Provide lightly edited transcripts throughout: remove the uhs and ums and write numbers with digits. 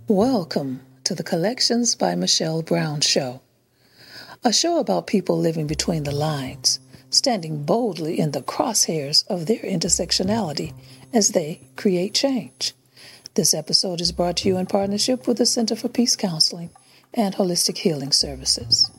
Welcome to the Collections by Michelle Brown show, a show about people living between the lines, standing boldly in the crosshairs of their intersectionality as they create change. This episode is brought to you in partnership with the Center for Peace Counseling and Holistic Healing Services.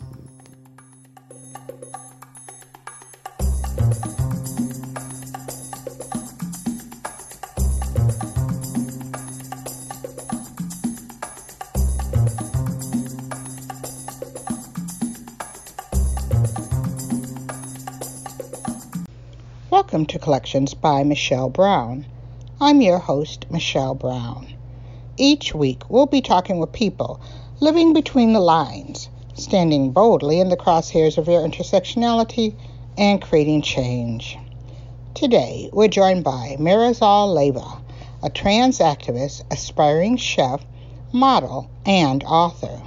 Welcome to Collections by Michelle Brown. I'm your host, Michelle Brown. Each week, we'll be talking with people living between the lines, standing boldly in the crosshairs of their intersectionality and creating change. Today, we're joined by Marisol Leyva, a trans activist, aspiring chef, model, and author.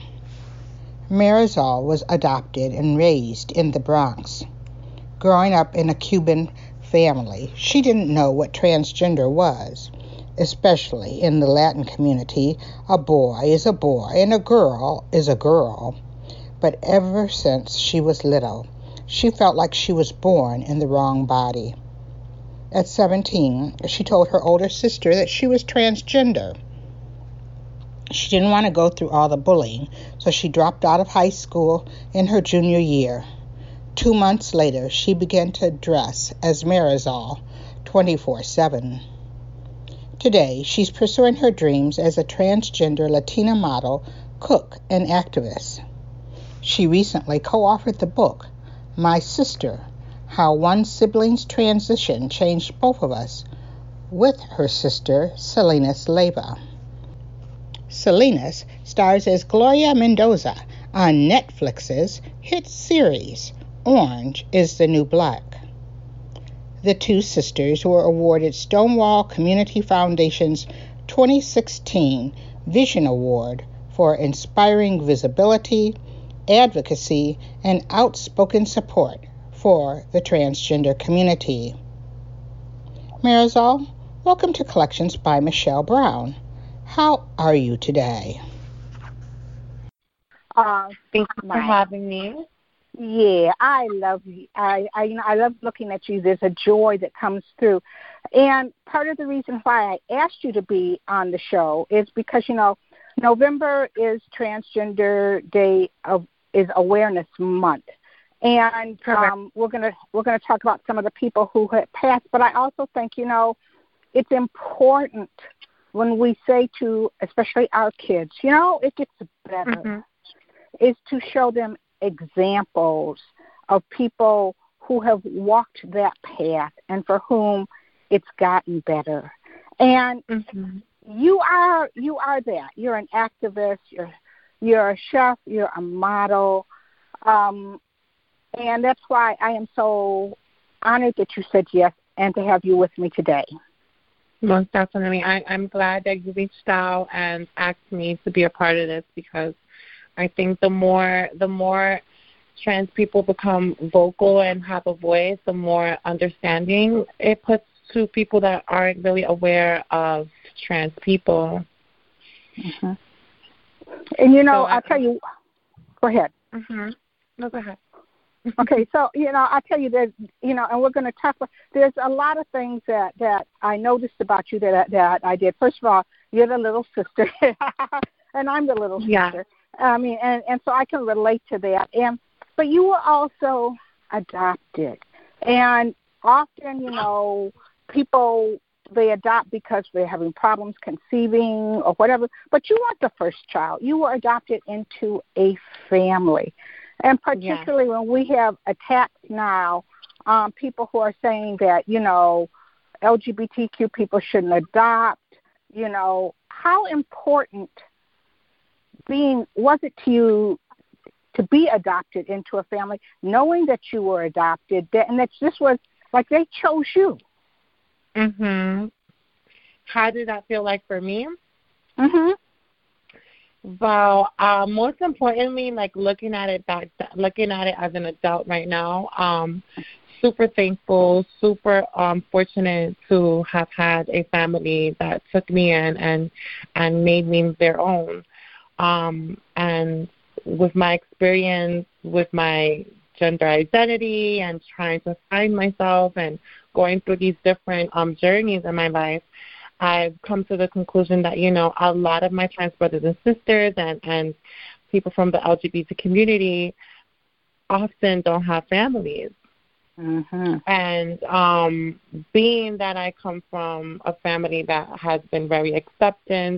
Marisol was adopted and raised in the Bronx. Growing up in a Cuban family, she didn't know what transgender was. Especially in the Latin community, a boy is a boy and a girl is a girl. But ever since she was little, she felt like she was born in the wrong body. At 17, she told her older sister that she was transgender. She didn't want to go through all the bullying, so she dropped out of high school in her junior year. 2 months later, she began to dress as Marisol 24/7. Today, she's pursuing her dreams as a transgender Latina model, cook, and activist. She recently co-authored the book, My Sister, How One Sibling's Transition Changed Both of Us, with her sister, Salinas Leyva. Salinas stars as Gloria Mendoza on Netflix's hit series, Orange is the New Black. The two sisters were awarded Stonewall Community Foundation's 2016 Vision Award for inspiring visibility, advocacy, and outspoken support for the transgender community. Marisol, welcome to Collections by Michelle Brown. How are you today? Thank you for having me. Yeah, I love you. I love looking at you. There's a joy that comes through. And part of the reason why I asked you to be on the show is because, November is Transgender Day is Awareness Month. And we're gonna talk about some of the people who have passed. But I also think, it's important when we say to, especially our kids, it gets better, is to show them examples of people who have walked that path and for whom it's gotten better. And you are that. You're an activist. You're a chef. You're a model. And that's why I am so honored that you said yes and to have you with me today. Most definitely. I'm glad that you reached out and asked me to be a part of this, because I think the more trans people become vocal and have a voice, the more understanding it puts to people that aren't really aware of trans people. And I'll tell you. Go ahead. No, go ahead. Okay, so I'll tell you that and we're going to talk about. There's a lot of things that I noticed about you that I did. First of all, you're the little sister, and I'm the little sister. Yeah. I mean, and so I can relate to that. But you were also adopted, and often people, they adopt because they're having problems conceiving or whatever. But you weren't the first child. You were adopted into a family. And particularly when we have attacks now, people who are saying that, LGBTQ people shouldn't adopt, how important was it to you to be adopted into a family, knowing that you were adopted, and that this was like they chose you? How did that feel like for me? Well, most importantly, like looking at it as an adult right now, super thankful, super fortunate to have had a family that took me in and made me their own. And with my experience with my gender identity and trying to find myself and going through these different journeys in my life, I've come to the conclusion that, a lot of my trans brothers and sisters and people from the LGBT community often don't have families. Mm-hmm. And being that I come from a family that has been very accepting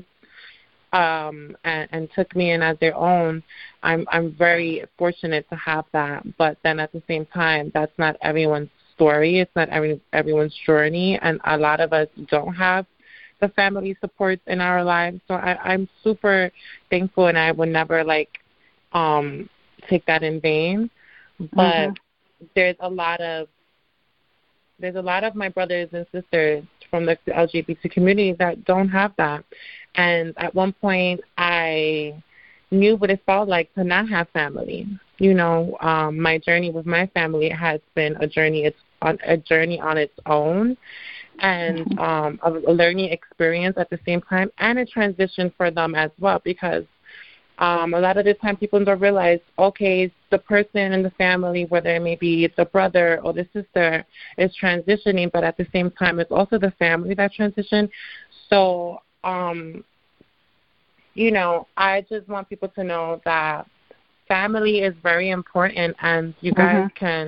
and took me in as their own, I'm very fortunate to have that. But then at the same time, that's not everyone's story. It's not everyone's journey, and a lot of us don't have the family supports in our lives. So I'm super thankful, and I would never take that in vain. But there's a lot of my brothers and sisters from the LGBT community that don't have that. And at one point, I knew what it felt like to not have family. My journey with my family has been a journey on its own, and a learning experience at the same time, and a transition for them as well, because a lot of the time people don't realize, okay, the person in the family, whether it may be the brother or the sister, is transitioning, but at the same time it's also the family that transitioned. So, I just want people to know that family is very important, and you guys can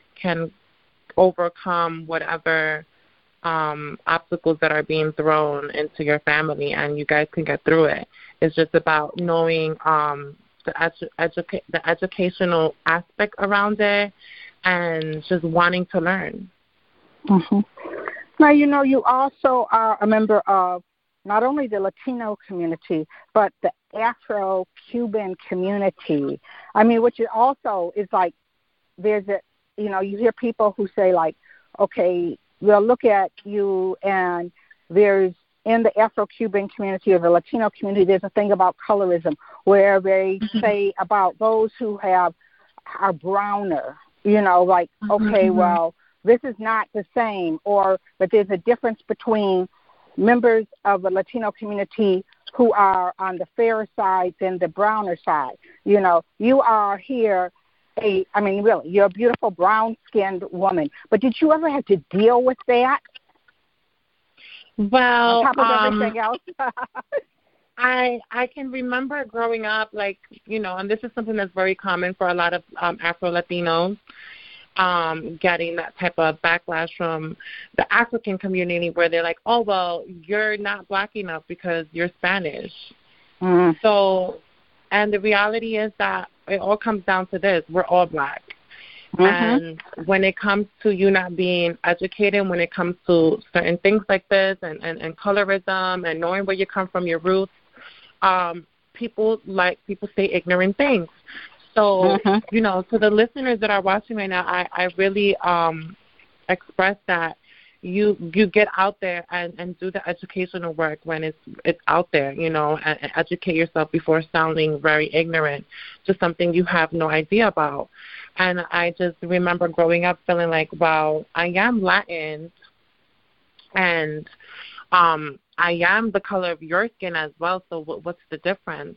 overcome whatever obstacles that are being thrown into your family, and you guys can get through it. It's just about knowing the educational aspect around it and just wanting to learn. Mm-hmm. Now, you also are a member of not only the Latino community, but the Afro-Cuban community. I mean, which also is like, there's you hear people who say, like, okay, we'll look at you, and there's, in the Afro-Cuban community or the Latino community, there's a thing about colorism where they say about those who are browner, okay, well, this is not the same, but there's a difference between members of the Latino community who are on the fairer side than the browner side. You are here really, you're a beautiful brown-skinned woman. But did you ever have to deal with that? Well, on top of everything else? I can remember growing up, and this is something that's very common for a lot of Afro-Latinos, getting that type of backlash from the African community where they're like, oh, well, you're not black enough because you're Spanish. So, and the reality is that it all comes down to this. We're all black. And when it comes to you not being educated, when it comes to certain things like this and colorism and knowing where you come from, your roots, people say ignorant things. So, to the listeners that are watching right now, I really express that you get out there and do the educational work when it's out there, and educate yourself before sounding very ignorant to something you have no idea about. And I just remember growing up feeling like, wow, I am Latin, and I am the color of your skin as well, so what's the difference?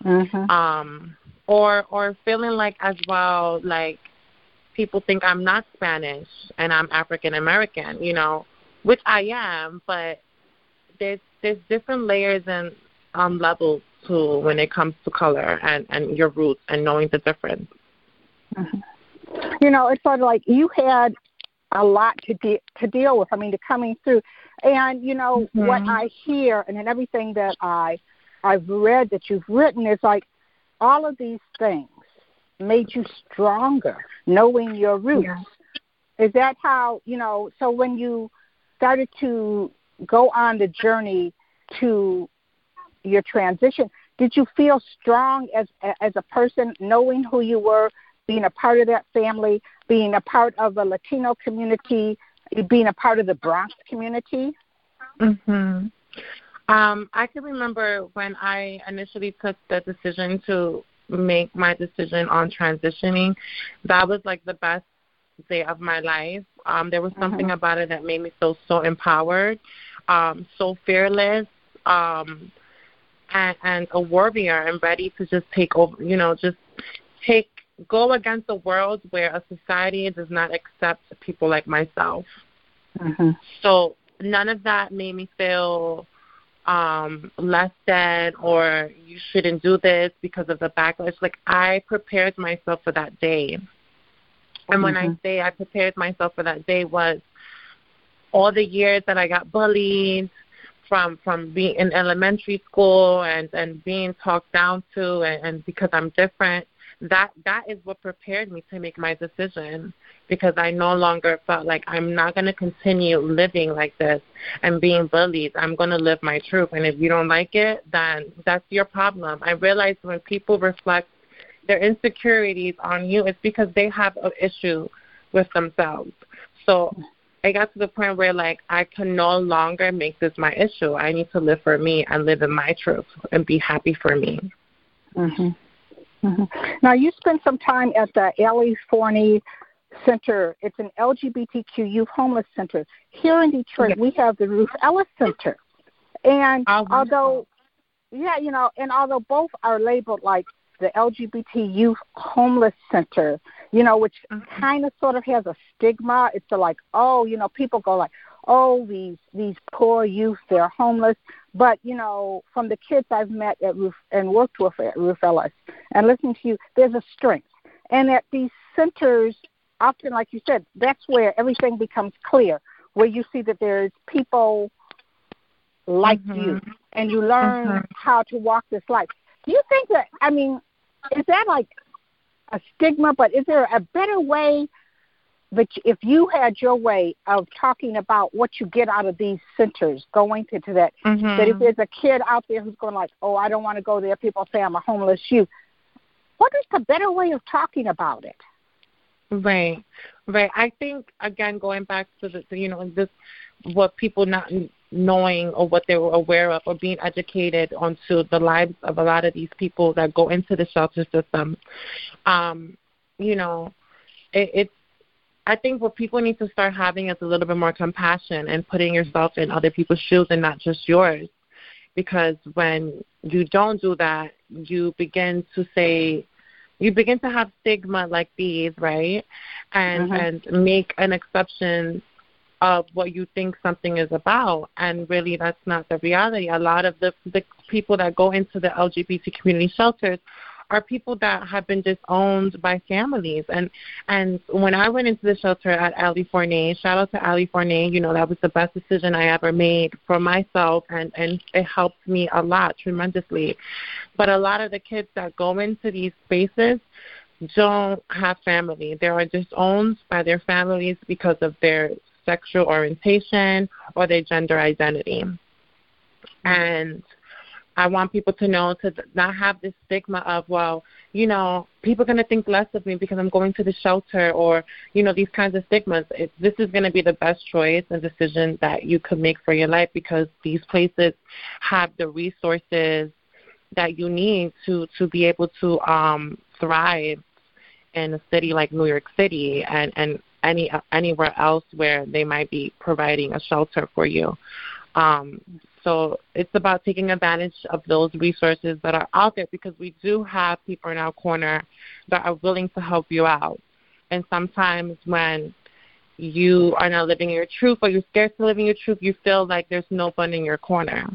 Or feeling like as well, like people think I'm not Spanish and I'm African American, which I am, but there's different layers and levels to when it comes to color and your roots and knowing the difference. It's sort of like you had a lot to deal with. I mean, coming through, and what I hear and in everything that I've read that you've written is like all of these things made you stronger, knowing your roots. Yeah. Is that how So when you started to go on the journey to your transition, did you feel strong as a person, knowing who you were, being a part of that family, being a part of the Latino community, being a part of the Bronx community? I can remember when I initially took the decision to make my decision on transitioning, that was like the best day of my life. There was something about it that made me feel so empowered, so fearless, and a warrior, and ready to just take over, go against a world where a society does not accept people like myself. So none of that made me feel less than, or you shouldn't do this because of the backlash. Like, I prepared myself for that day. And when I say I prepared myself for that day, was all the years that I got bullied from being in elementary school and being talked down to, and because I'm different. That is what prepared me to make my decision, because I no longer felt like I'm not going to continue living like this and being bullied. I'm going to live my truth. And if you don't like it, then that's your problem. I realized when people reflect their insecurities on you, it's because they have an issue with themselves. So I got to the point where, like, I can no longer make this my issue. I need to live for me and live in my truth and be happy for me. Now, you spent some time at the Ellie Forney Center. It's an LGBTQ youth homeless center. Here in Detroit, we have the Ruth Ellis Center. And although both are labeled like the LGBT Youth Homeless Center, which kind of sort of has a stigma. It's like, people go like, these poor youth, they're homeless. But, from the kids I've met at Ruth and worked with at Ruth Ellis and listening to you, there's a strength. And at these centers, often, like you said, that's where everything becomes clear, where you see that there's people like you, and you learn how to walk this life. Do you think that, is that like a stigma, but is there a better way that if you had your way of talking about what you get out of these centers, going to that, that if there's a kid out there who's going like, I don't want to go there, people say I'm a homeless youth, what is the better way of talking about it? Right. I think, again, going back to this, what people not knowing or what they were aware of or being educated onto the lives of a lot of these people that go into the shelter system, I think what people need to start having is a little bit more compassion and putting yourself in other people's shoes and not just yours. Because when you don't do that, you begin to have stigma like these, right? And make an exception of what you think something is about. And really, that's not the reality. A lot of the people that go into the LGBT community shelters are people that have been disowned by families. And when I went into the shelter at Ellie Forney, shout out to Ellie Forney, that was the best decision I ever made for myself, and it helped me a lot, tremendously. But a lot of the kids that go into these spaces don't have family. They are disowned by their families because of their sexual orientation or their gender identity. And I want people to know, to not have this stigma of, people are going to think less of me because I'm going to the shelter, or, these kinds of stigmas. This is going to be the best choice and decision that you could make for your life, because these places have the resources that you need to be able to thrive in a city like New York City and anywhere else where they might be providing a shelter for you. So it's about taking advantage of those resources that are out there, because we do have people in our corner that are willing to help you out. And sometimes when you are not living your truth, or you're scared to live in your truth, you feel like there's no one in your corner.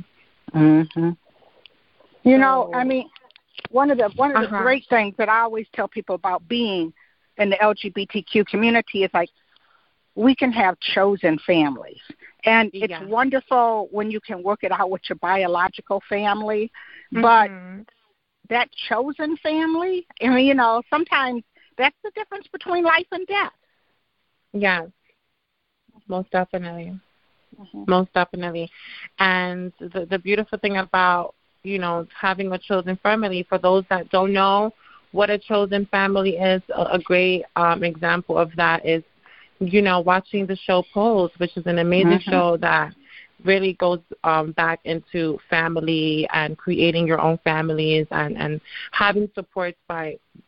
One of the great things that I always tell people about being in the LGBTQ community is like, we can have chosen families. And it's wonderful when you can work it out with your biological family. But that chosen family, sometimes that's the difference between life and death. Yes, most definitely. Most definitely. And the beautiful thing about, having a chosen family, for those that don't know what a chosen family is, a great example of that is, watching the show Pose, which is an amazing show that really goes back into family and creating your own families and having supports by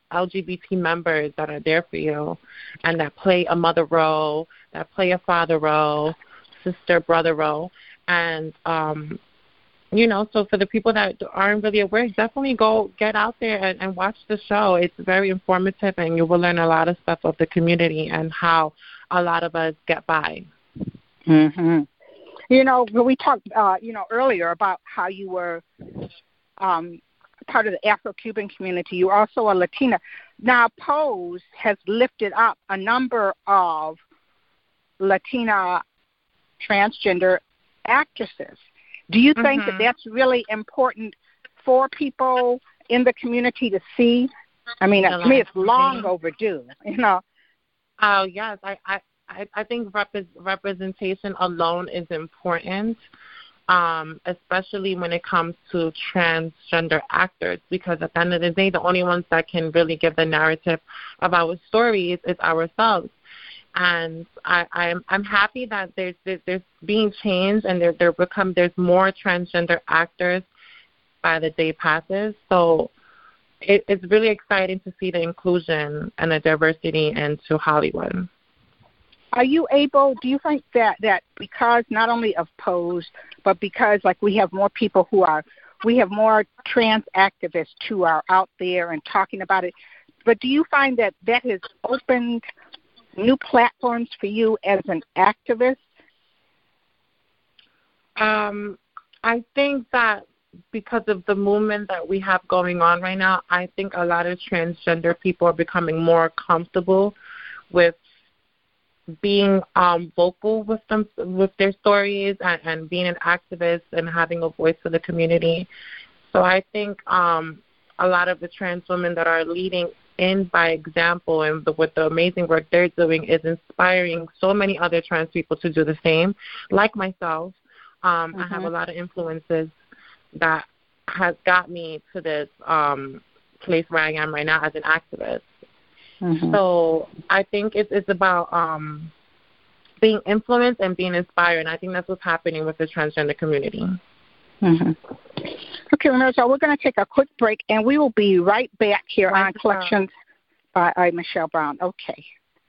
LGBT members that are there for you and that play a mother role, that play a father role, sister, brother role. And, so for the people that aren't really aware, definitely go get out there and watch the show. It's very informative, and you will learn a lot of stuff of the community and how a lot of us get by. Mm-hmm. We talked, earlier about how you were part of the Afro-Cuban community. You're also a Latina. Now, Pose has lifted up a number of Latina transgender actresses. Do you think that that's really important for people in the community to see? I mean, to me, it's long overdue, Oh, yes. I think representation alone is important, especially when it comes to transgender actors, because at the end of the day, the only ones that can really give the narrative of our stories is ourselves. And I'm happy that there's being changed, and there's more transgender actors by the day passes. So it's really exciting to see the inclusion and the diversity into Hollywood. Do you think that because not only of Pose, but because we have more people we have more trans activists who are out there and talking about it, but do you find that has opened new platforms for you as an activist? I think that because of the movement that we have going on right now, I think a lot of transgender people are becoming more comfortable with being vocal with their stories and being an activist and having a voice for the community. So I think a lot of the trans women that are leading in by example and with the amazing work they're doing is inspiring so many other trans people to do the same. Like myself, I have a lot of influences that has got me to this place where I am right now as an activist. So I think it's about being influenced and being inspired, and I think that's what's happening with the transgender community. Okay, so we're going to take a quick break, and we will be right back here on Collections by Michelle Brown. Okay.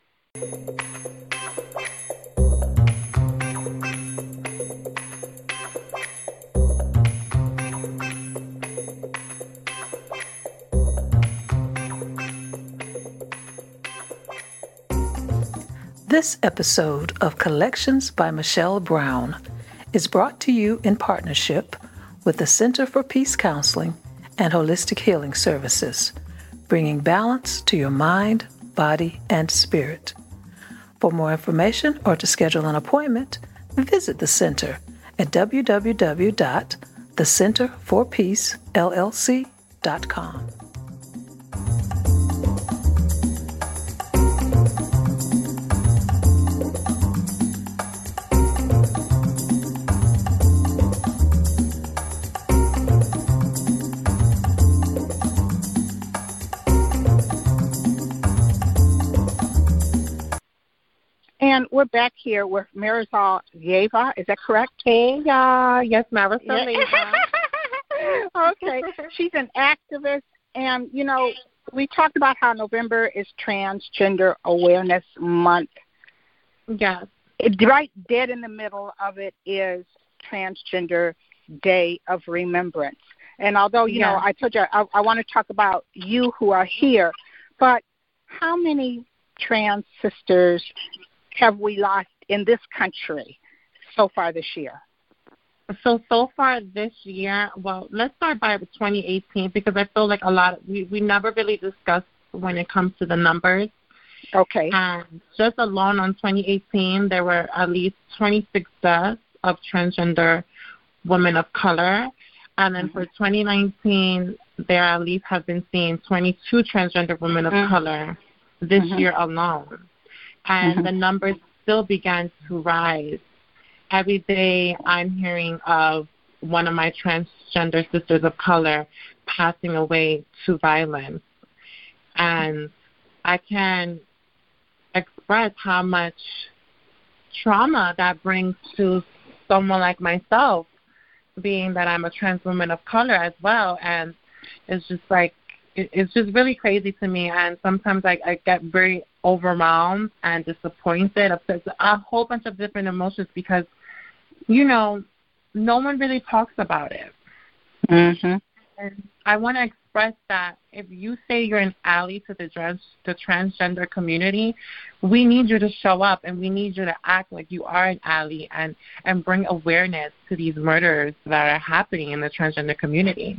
This episode of Collections by Michelle Brown is brought to you in partnership with the Center for Peace Counseling and Holistic Healing Services, bringing balance to your mind, body, and spirit. For more information or to schedule an appointment, visit the center at www.thecenterforpeacellc.com. And we're back here with Marisol Leyva. Is that correct? Hey, y'all. Yes, Marisol Leyva. Okay. She's an activist. And, we talked about how November is Transgender Awareness Month. Yes. Right dead in the middle of it is Transgender Day of Remembrance. And although, I told you I want to talk about you who are here, but how many trans sisters have we lost in this country so far this year? So far this year, well, let's start by 2018 because I feel like we never really discussed when it comes to the numbers. Okay. And just alone on 2018, there were at least 26 deaths of transgender women of color. And then for 2019, there at least have been seen 22 transgender women of color this year alone. And the numbers still began to rise. Every day I'm hearing of one of my transgender sisters of color passing away to violence. And I can express how much trauma that brings to someone like myself, being that I'm a trans woman of color as well. And it's just like it's just really crazy to me, and sometimes I get very overwhelmed and disappointed, upset, a whole bunch of different emotions because, no one really talks about it. Mm-hmm. And I want to express that if you say you're an ally to the transgender community, we need you to show up and we need you to act like you are an ally and bring awareness to these murders that are happening in the transgender community.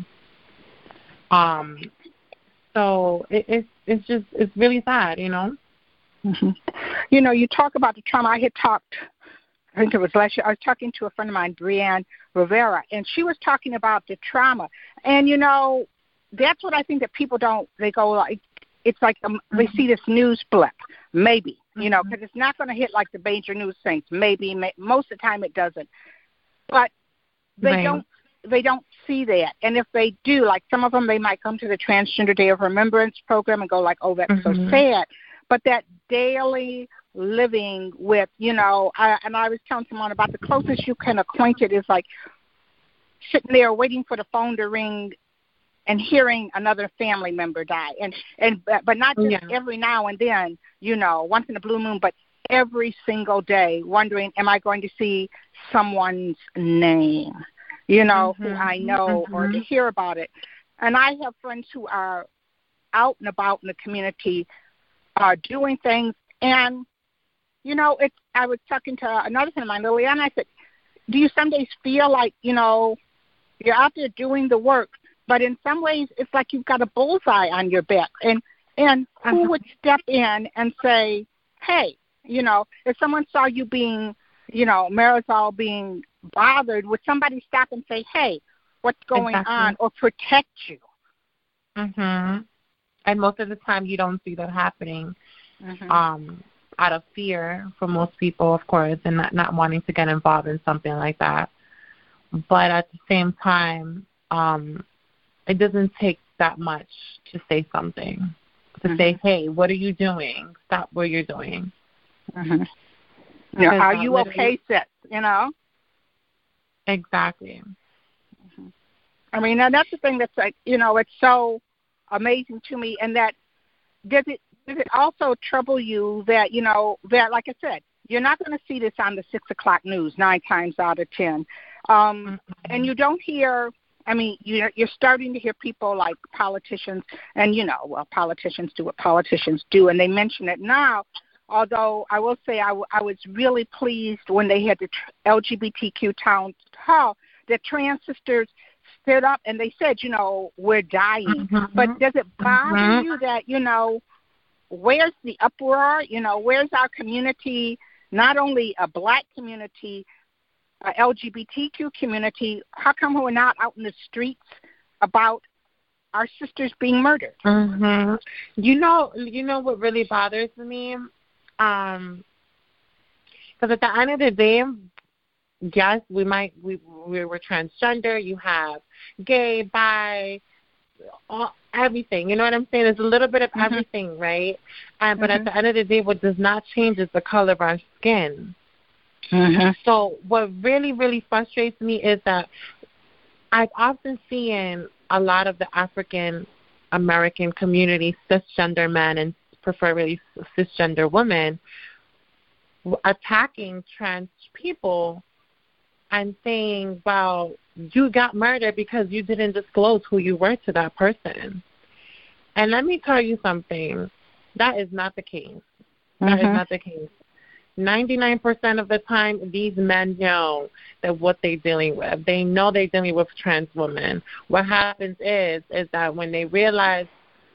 So it's really sad, Mm-hmm. You talk about the trauma. I think it was last year, I was talking to a friend of mine, Brianne Rivera, and she was talking about the trauma. And, that's what I think that people don't, they go like, it's like they see this news blip, maybe, because it's not going to hit like the major news things. Maybe, most of the time it doesn't. But they don't see that. And if they do, like some of them, they might come to the Transgender Day of Remembrance program and go like, oh, that's so sad. But that daily living with, and I was telling someone about the closest you can acquaint it is like sitting there waiting for the phone to ring and hearing another family member die. But not just every now and then, once in a blue moon, but every single day wondering, am I going to see someone's name, who I know or to hear about it. And I have friends who are out and about in the community doing things. And, I was talking to another friend of mine, Liliana, I said, do you some days feel like, you're out there doing the work, but in some ways it's like you've got a bullseye on your back? And who would step in and say, hey, if someone saw you being, Marisol being bothered, would somebody stop and say, hey, what's going on, or protect you? And most of the time you don't see that happening. Out of fear for most people, of course, and not wanting to get involved in something like that. But at the same time, it doesn't take that much to say something, to say, hey, what are you doing? Stop what you're doing. Are you okay, sis? Exactly. I mean, now that's the thing that's like, it's so amazing to me. And that, does it also trouble you that, that, like I said, you're not going to see this on the 6 o'clock news 9 times out of 10. And you don't hear, I mean, you're starting to hear people like politicians, and, politicians do what politicians do, and they mention it now. Although I will say I was really pleased when they had the LGBTQ town hall, that trans sisters stood up and they said, we're dying. But does it bother you that, where's the uproar? Where's our community, not only a black community, a LGBTQ community? How come we're not out in the streets about our sisters being murdered? You know what really bothers me? Because at the end of the day, yes, we were transgender. You have gay, bi, everything. You know what I'm saying? There's a little bit of everything, right? But at the end of the day, what does not change is the color of our skin. So what really, really frustrates me is that I've often seen a lot of the African American community, cisgender men and preferably cisgender women, attacking trans people and saying, well, you got murdered because you didn't disclose who you were to that person. And let me tell you something. That is not the case. That is not the case. 99% of the time, these men know that what they're dealing with. They know they're dealing with trans women. What happens is that when they realize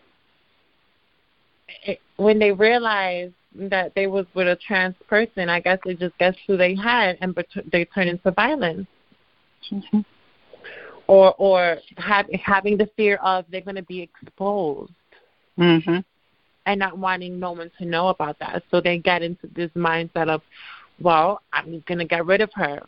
that they was with a trans person, I guess they just guessed who they had, and they turn into violence. Or having the fear of they're going to be exposed. And not wanting no one to know about that. So they get into this mindset of, well, I'm going to get rid of her.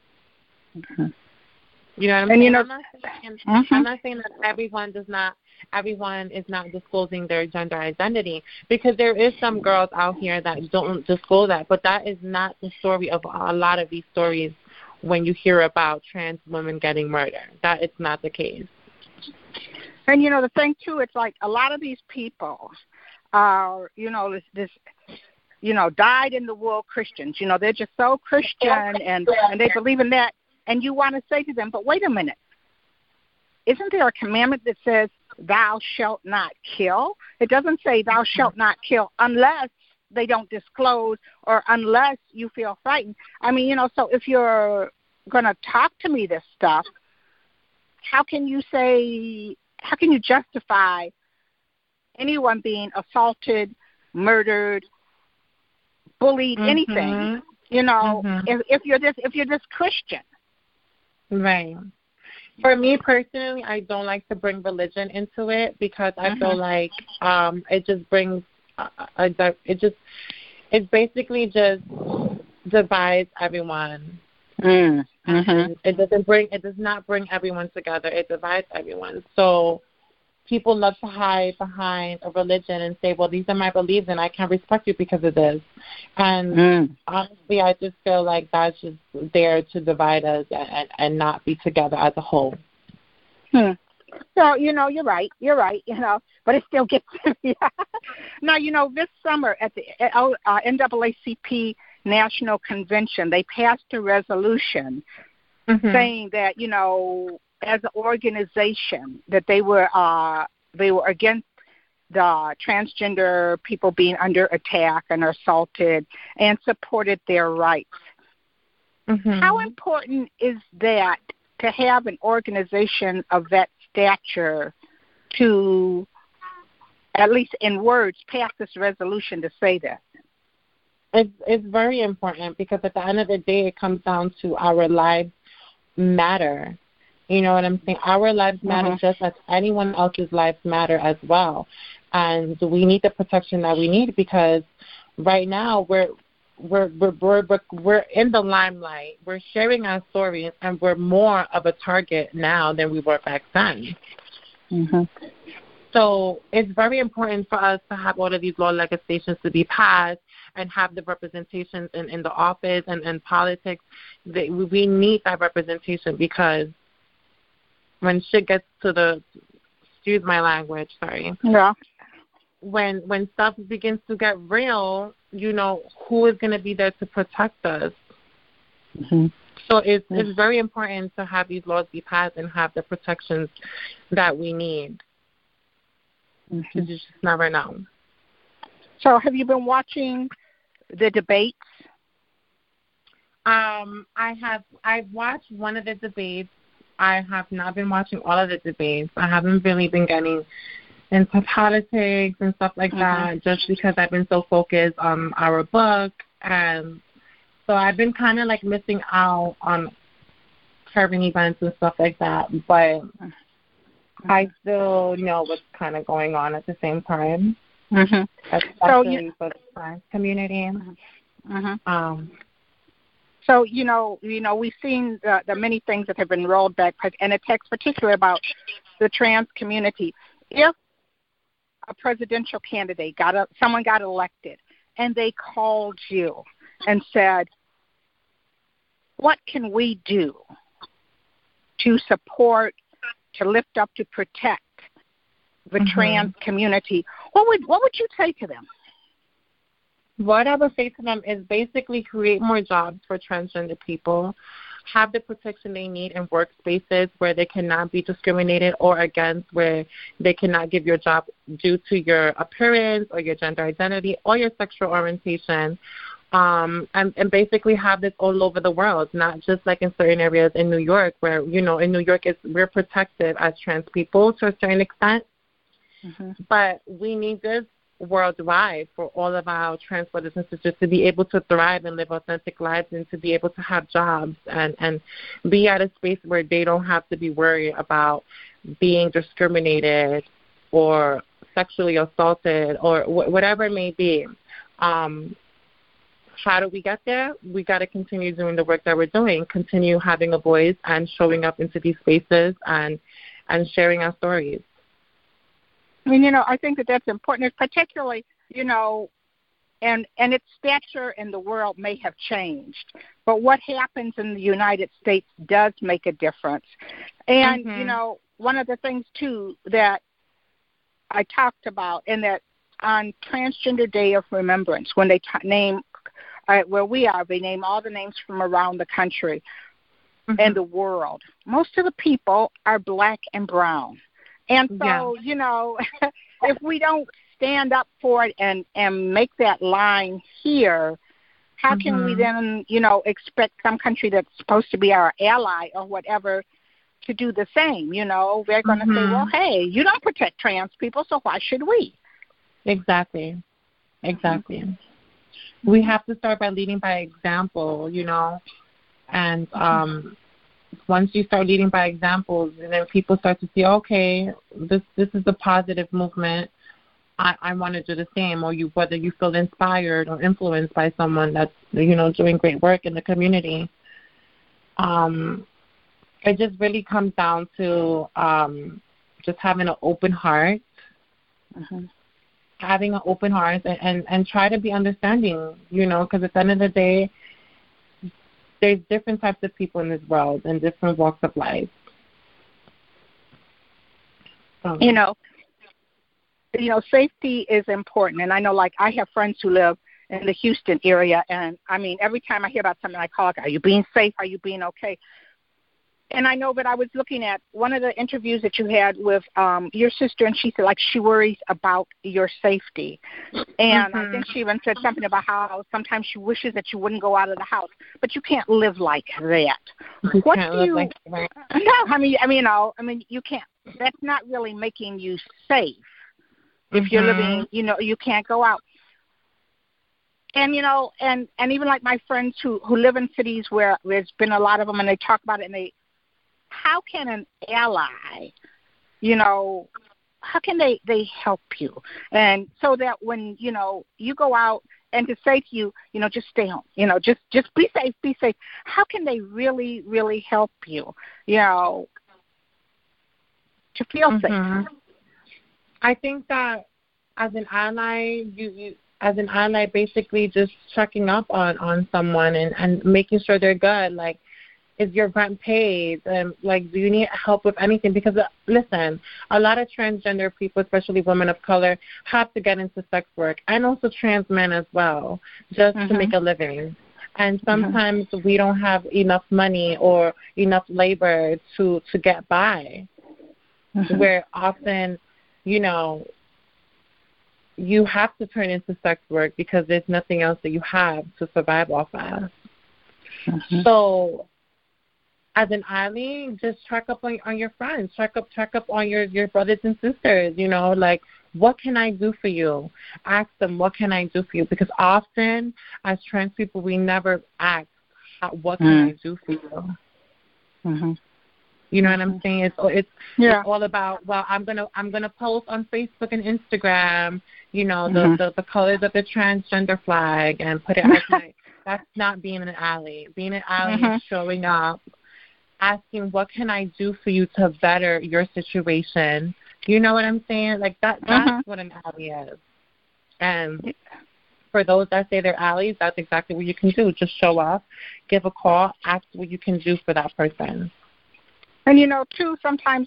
You know what I'm saying? I'm not saying that everyone is not disclosing their gender identity, because there is some girls out here that don't disclose that, but that is not the story of a lot of these stories when you hear about trans women getting murdered. That is not the case. And, the thing, too, it's like a lot of these people are, died in the world Christians. They're just so Christian and they believe in that. And you want to say to them, but wait a minute. Isn't there a commandment that says, thou shalt not kill? It doesn't say thou shalt not kill unless they don't disclose or unless you feel frightened. I mean, so if you're going to talk to me this stuff, how can you justify anyone being assaulted, murdered, bullied, anything, if you're this Christian? Right. For me personally, I don't like to bring religion into it because I feel like it just brings it basically just divides everyone. It does not bring everyone together. It divides everyone. So people love to hide behind a religion and say, well, these are my beliefs and I can respect you because of this. And honestly, I just feel like that's just there to divide us and not be together as a whole. So, you're right, but it still gets me. Now, this summer at the NAACP National Convention, they passed a resolution saying that, as an organization, that they were against the transgender people being under attack and assaulted and supported their rights. How important is that to have an organization of that stature to, at least in words, pass this resolution to say that? It's very important because at the end of the day, it comes down to our lives matter. You know what I'm saying? Our lives matter just as anyone else's lives matter as well. And we need the protection that we need because right now we're in the limelight. We're sharing our stories, and we're more of a target now than we were back then. So it's very important for us to have all of these law legislations to be passed and have the representations in the office and politics. We need that representation because when shit gets to excuse my language, sorry. Yeah. When stuff begins to get real, who is going to be there to protect us? So it's very important to have these laws be passed and have the protections that we need. You just never know. So have you been watching the debates? I've watched one of the debates. I have not been watching all of the debates. I haven't really been getting into politics and stuff like that just because I've been so focused on our book. And so I've been kind of like missing out on current events and stuff like that. But I still know what's kind of going on at the same time, especially for the trans community. So, we've seen the many things that have been rolled back, and it talks particularly about the trans community. If a presidential candidate someone got elected, and they called you and said, what can we do to support, to lift up, to protect the trans community, what would you say to them? What I would say to them is basically create more jobs for transgender people, have the protection they need in workspaces where they cannot be discriminated or against, where they cannot give your job due to your appearance or your gender identity or your sexual orientation, and basically have this all over the world, not just like in certain areas in New York where, in New York we're protected as trans people to a certain extent, but we need this worldwide for all of our trans brothers and sisters to be able to thrive and live authentic lives and to be able to have jobs and be at a space where they don't have to be worried about being discriminated or sexually assaulted or whatever it may be. How do we get there? We got to continue doing the work that we're doing, continue having a voice and showing up into these spaces and sharing our stories. And, I think that's important, particularly, and its stature in the world may have changed, but what happens in the United States does make a difference. And, one of the things, too, that I talked about, and that on Transgender Day of Remembrance, when they name, where we are, they name all the names from around the country and the world. Most of the people are black and brown. And so, you know, if we don't stand up for it and make that line here, how can we then, you know, expect some country that's supposed to be our ally or whatever to do the same? You know, they're going to say, well, hey, you don't protect trans people, so why should we? Exactly. We have to start by leading by example, you know, and once you start leading by examples, and then people start to see, okay, this is a positive movement, I want to do the same, or whether you feel inspired or influenced by someone that's, you know, doing great work in the community. It just really comes down to just having an open heart, having an open heart, and try to be understanding, you know, because at the end of the day, there's different types of people in this world and different walks of life. You know, safety is important. And I know, like, I have friends who live in the Houston area, and, I mean, every time I hear about something, I call, are you being safe? Are you being okay? And I know that I was looking at one of the interviews that you had with your sister, and she said, like, she worries about your safety. And I think she even said something about how sometimes she wishes that you wouldn't go out of the house. But you can't live like that. What do you? No, I mean, you can't. That's not really making you safe. If you're living, you know, you can't go out. And, you know, and even like my friends who live in cities where there's been a lot of them, and they talk about it, and how can an ally, you know, how can they help you? And so that when, you know, you go out, and to say to you, you know, just stay home, you know, just be safe. How can they really, really help you, you know, to feel safe? I think that as an ally, you as an ally, basically just checking up on someone and making sure they're good. Like, is your rent paid? Like, do you need help with anything? Because, listen, a lot of transgender people, especially women of color, have to get into sex work, and also trans men as well, just to make a living. And sometimes we don't have enough money or enough labor to get by, where often, you know, you have to turn into sex work because there's nothing else that you have to survive off of. So as an ally, just check up on your friends, check up on your brothers and sisters, you know, like, what can I do for you? Ask them, what can I do for you? Because often as trans people, we never ask, what can I do for you? You know what I'm saying? It's all about, well, I'm gonna post on Facebook and Instagram, you know, the colors of the transgender flag and put it as my. That's not being an ally. Being an ally is showing up, asking, what can I do for you to better your situation? You know what I'm saying? Like, that's what an ally is. And for those that say they're allies, that's exactly what you can do. Just show up, give a call, ask what you can do for that person. And, you know, too, sometimes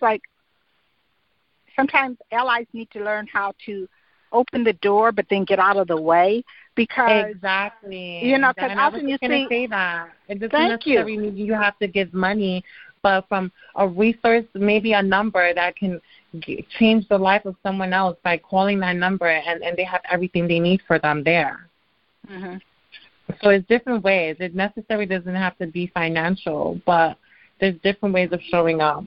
allies need to learn how to open the door but then get out of the way, because you know, because often you think, say that it doesn't necessarily mean you have to give money, but from a resource, maybe a number that can change the life of someone else by calling that number, and they have everything they need for them there. So it's different ways. It necessarily doesn't have to be financial, but there's different ways of showing up.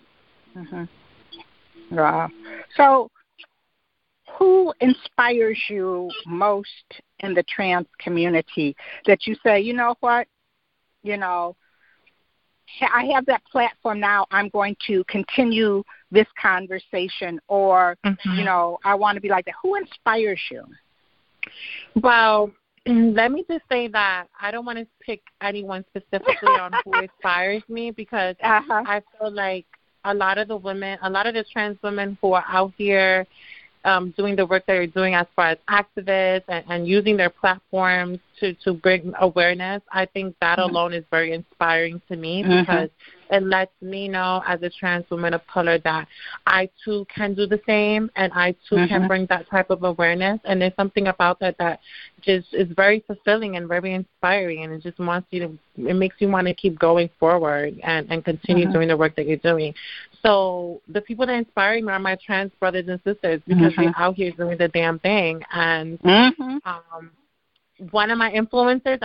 Wow. So who inspires you most in the trans community that you say, you know what, you know, I have that platform now, I'm going to continue this conversation, or, you know, I want to be like that? Who inspires you? Well, let me just say that I don't want to pick anyone specifically on who inspires me, because I feel like a lot of the trans women who are out here doing the work that they're doing as far as activists and using their platforms to bring awareness, I think that alone is very inspiring to me because it lets me know as a trans woman of color that I, too, can do the same and I, too, can bring that type of awareness. And there's something about that just is very fulfilling and very inspiring, and it just it makes you want to keep going forward and continue doing the work that you're doing. So the people that inspire me are my trans brothers and sisters because they're out here doing the damn thing. And one of my influences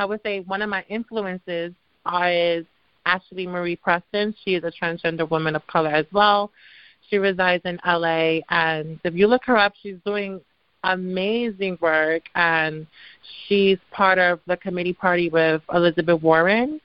is Ashley Marie Preston. She is a transgender woman of color as well. She resides in LA, and if you look her up, she's doing amazing work, and she's part of the committee party with Elizabeth Warren.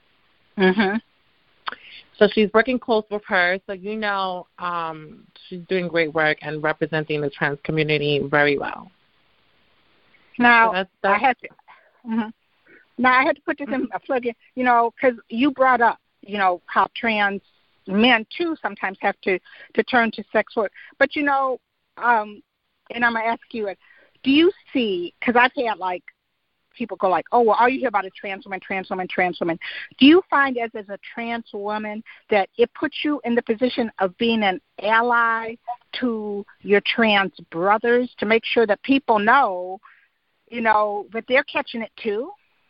So she's working close with her. So, she's doing great work and representing the trans community very well. Now, so I had to put this in a plug in, because you brought up, how trans men, too, sometimes have to turn to sex work. But, and I'm going to ask you, do you see, because I've had, people go oh, well, all you hear about is trans woman. Do you find as a trans woman that it puts you in the position of being an ally to your trans brothers to make sure that people know, that they're catching it too?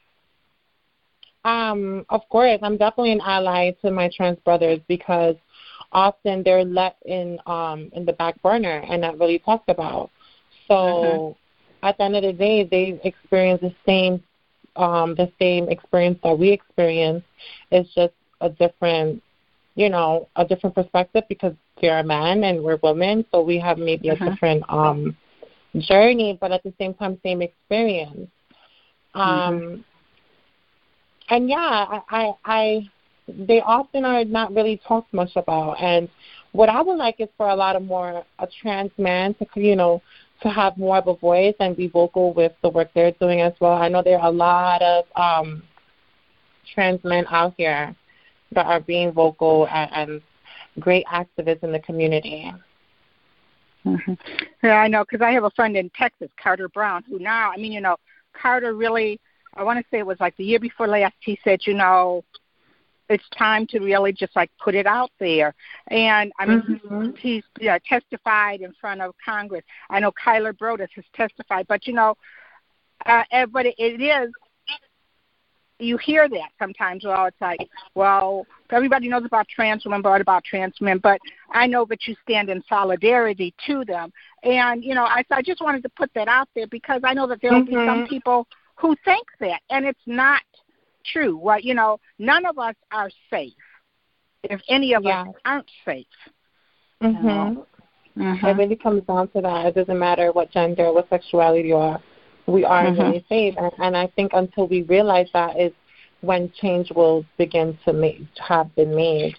Of course, I'm definitely an ally to my trans brothers because often they're let in the back burner and not really talked about. So at the end of the day, they experience the same experience that we experience. It's just a different perspective because they're a man and we're women, so we have maybe a different journey, but at the same time, same experience. And they often are not really talked much about. And what I would like is for a trans man to, to have more of a voice and be vocal with the work they're doing as well. I know there are a lot of trans men out here that are being vocal and great activists in the community. Yeah, I know, because I have a friend in Texas, Carter Brown, who now, Carter really, I want to say it was the year before last, he said, it's time to really just put it out there. And he's testified in front of Congress. I know Kyler Brodus has testified, but but it is, you hear that sometimes. Well, it's everybody knows about trans women, but about trans men. But I know that you stand in solidarity to them. And, I just wanted to put that out there because I know that there will be some people who think that, and it's not true. Well, none of us are safe if any of us aren't safe. It really comes down to that. It doesn't matter what gender, what sexuality you are. We aren't really safe. And I think until we realize that is when change will begin to have been made.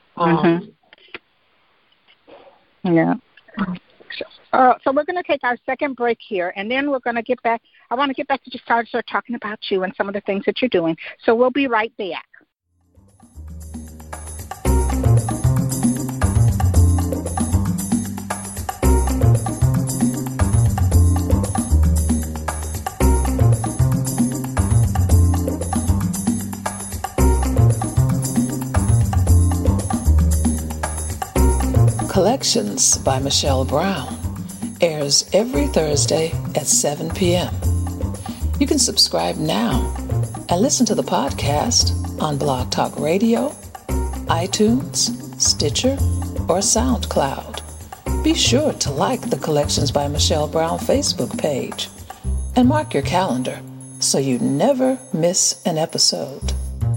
So we're going to take our second break here, and then we're going to get back. I want to get back to just start talking about you and some of the things that you're doing. So we'll be right back. Collections by Michelle Brown airs every Thursday at 7 p.m. You can subscribe now and listen to the podcast on Blog Talk Radio, iTunes, Stitcher, or SoundCloud. Be sure to like the Collections by Michelle Brown Facebook page and mark your calendar so you never miss an episode.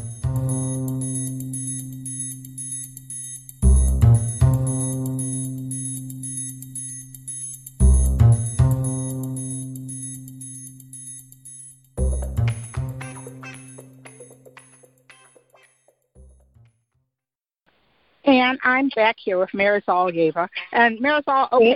And I'm back here with Marisol Yeva. And Marisol, okay,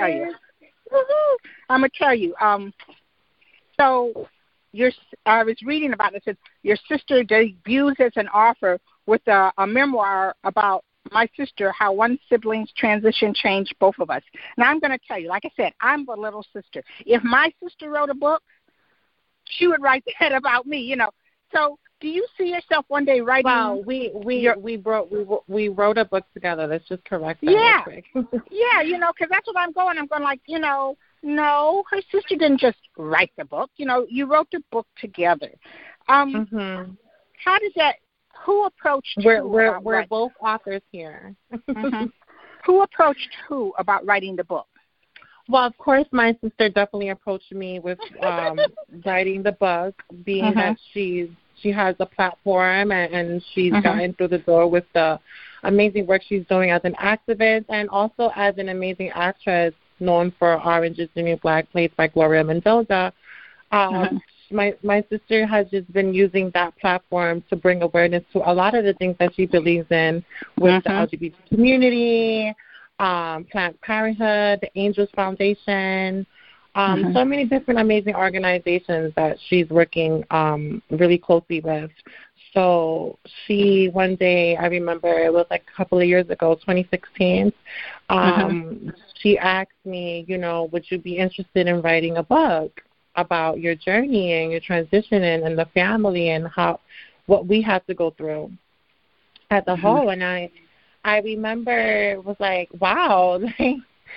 I'm going to tell you. So I was reading about this. Your sister debuts as an author with a memoir about my sister, how one sibling's transition changed both of us. Now, I'm going to tell you, like I said, I'm the little sister. If my sister wrote a book, she would write that about me, you know. So do you see yourself one day writing? Well, we wrote a book together. Let's just correct that real quick. Yeah, you know, because that's what I'm going like, you know, no, her sister didn't just write the book. You know, you wrote the book together. How did that? Who approached who? We're both authors here. Who approached who about writing the book? Well, of course, my sister definitely approached me with writing the book, being that she has a platform and she's gotten through the door with the amazing work she's doing as an activist and also as an amazing actress known for Orange Is the New Black, played by Gloria Mendoza. My sister has just been using that platform to bring awareness to a lot of the things that she believes in with the LGBT community, Planned Parenthood, the Angels Foundation, so many different amazing organizations that she's working really closely with. So she, one day, I remember it was like a couple of years ago, 2016, she asked me, you know, would you be interested in writing a book about your journey and your transition and the family and what we had to go through as a whole. And I remember it was like, wow, like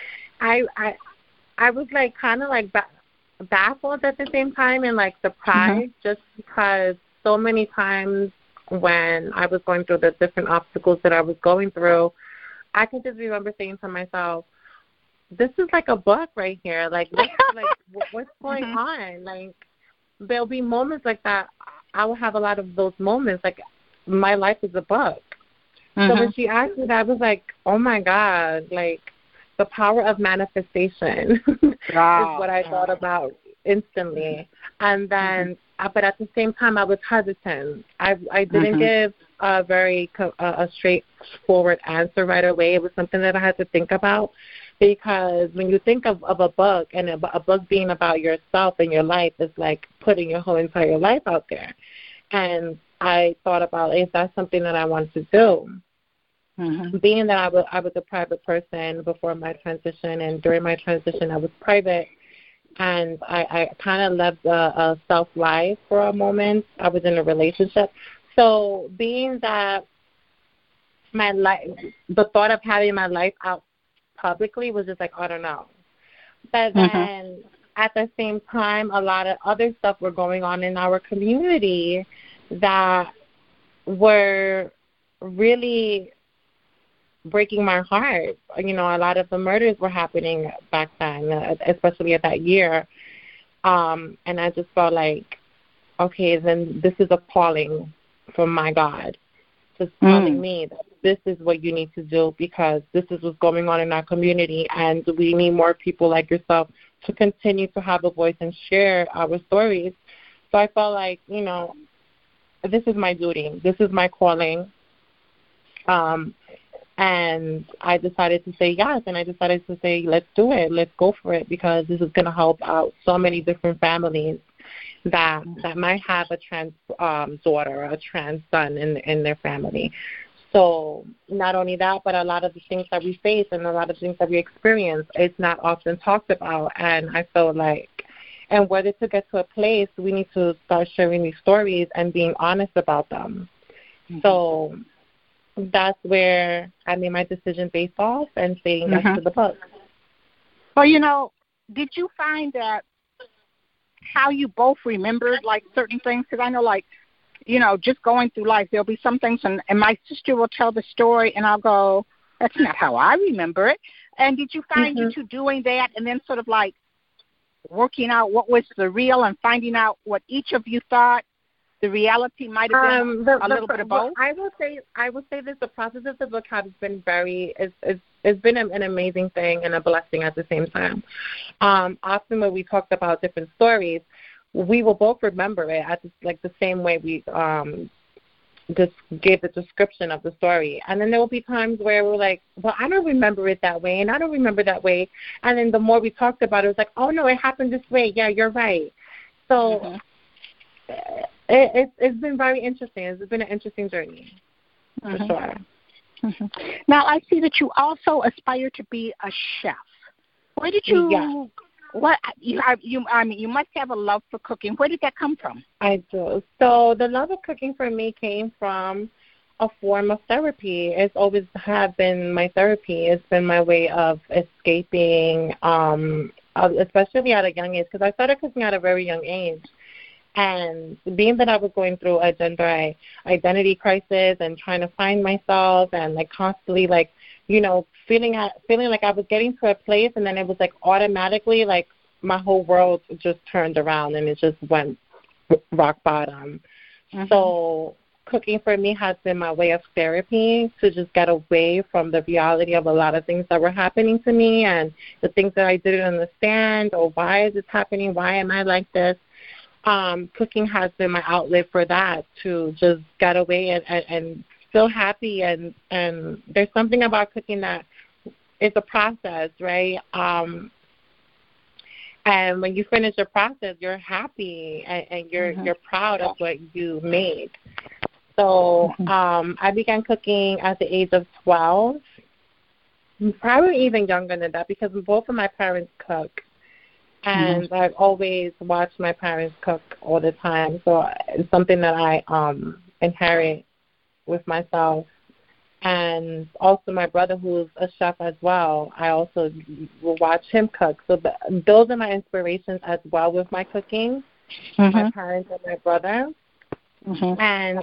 I was like kind of like baffled at the same time and like surprised just because so many times when I was going through the different obstacles that I was going through, I could just remember saying to myself, this is like a book right here. Like, what's going on? Like, there'll be moments like that. I will have a lot of those moments. Like, my life is a book. So when she asked me that, I was like, oh, my God, like, the power of manifestation is what I thought about instantly. And then, but at the same time, I was hesitant. I didn't give a very a straightforward answer right away. It was something that I had to think about. Because when you think of a book and a book being about yourself and your life, it's like putting your whole entire life out there. And I thought about, is that something that I want to do? Being that I was a private person before my transition, and during my transition I was private, and I kind of lived a self-life for a moment. I was in a relationship. So being that my life, the thought of having my life out publicly was just like, I don't know. But then at the same time, a lot of other stuff were going on in our community that were really breaking my heart. You know, a lot of the murders were happening back then, especially at that year. And I just felt like, okay, then this is a calling from my God, just telling me that this is what you need to do because this is what's going on in our community, and we need more people like yourself to continue to have a voice and share our stories. So I felt like, you know, this is my duty. This is my calling. And I decided to say yes, and I decided to say, let's do it. Let's go for it because this is going to help out so many different families that might have a trans daughter or a trans son in their family. So not only that, but a lot of the things that we face and a lot of things that we experience, it's not often talked about. And I feel like, and whether to get to a place, we need to start sharing these stories and being honest about them. So that's where I made my decision based off and saying yes to the book. Well, you know, did you find that how you both remembered, like, certain things? Because I know, like, you know, just going through life, there'll be some things, and my sister will tell the story, and I'll go, that's not how I remember it. And did you find you two doing that and then sort of, like, working out what was the real and finding out what each of you thought the reality might have been a little bit of both? I will say this: the process of the book has been it's been an amazing thing and a blessing at the same time. Often when we talked about different stories, we will both remember it at the same way we just gave the description of the story. And then there will be times where we're like, well, I don't remember it that way, and I don't remember that way. And then the more we talked about it, it was like, oh, no, it happened this way. Yeah, you're right. So it's been very interesting. It's been an interesting journey, for sure. Mm-hmm. Now, I see that you also aspire to be a chef. Where did you? Yeah. What you must have a love for cooking. Where did that come from? I do. So the love of cooking for me came from a form of therapy. It's always have been my therapy. It's been my way of escaping, especially at a young age, because I started cooking at a very young age. And being that I was going through a gender identity crisis and trying to find myself and like constantly like, you know, feeling like I was getting to a place, and then it was like automatically like my whole world just turned around and it just went rock bottom. Mm-hmm. So cooking for me has been my way of therapy to just get away from the reality of a lot of things that were happening to me and the things that I didn't understand, or why is this happening? Why am I like this? Cooking has been my outlet for that, to just get away and feel happy. And there's something about cooking that is a process, right? And when you finish your process, you're happy and you're proud of what you made. So I began cooking at the age of 12, probably even younger than that, because both of my parents cook. And I've always watched my parents cook all the time. So it's something that I inherit with myself. And also my brother, who's a chef as well, I also will watch him cook. So those are my inspirations as well with my cooking, my parents and my brother. And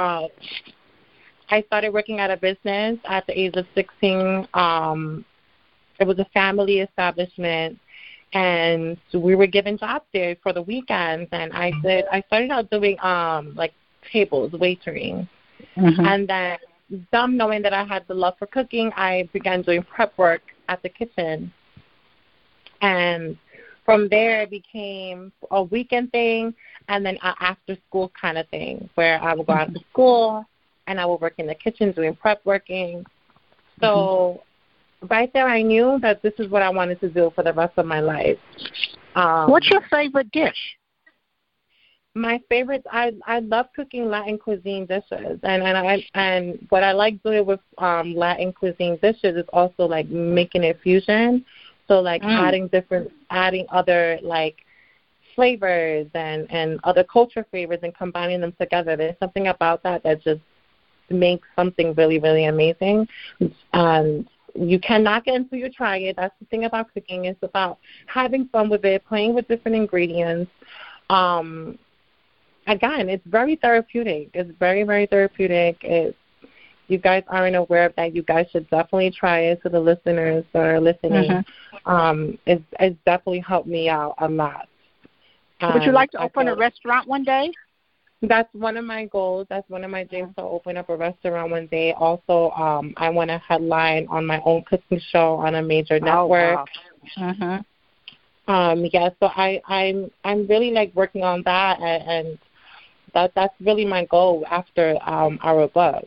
I started working at a business at the age of 16. It was a family establishment. And we were given jobs there for the weekends, and I started out doing like tables, waitering, and then them knowing that I had the love for cooking, I began doing prep work at the kitchen, and from there it became a weekend thing, and then an after school kind of thing where I would go out to school and I would work in the kitchen doing prep working. So. Right there, I knew that this is what I wanted to do for the rest of my life. What's your favorite dish? My favorite, I love cooking Latin cuisine dishes, and what I like doing with Latin cuisine dishes is also like making it fusion. So like adding other like flavors and other culture flavors and combining them together. There's something about that just makes something really, really amazing. And you can knock it until you try it. That's the thing about cooking. It's about having fun with it, playing with different ingredients. Again, it's very therapeutic. It's very, very therapeutic. You guys aren't aware of that, you guys should definitely try it. To the listeners that are listening, it's definitely helped me out a lot. Would you like to open a restaurant one day? That's one of my goals. That's one of my dreams, to open up a restaurant one day. Also, I want to headline on my own cooking show on a major network. Wow. Yeah, so I'm really like working on that, and that's really my goal after our book.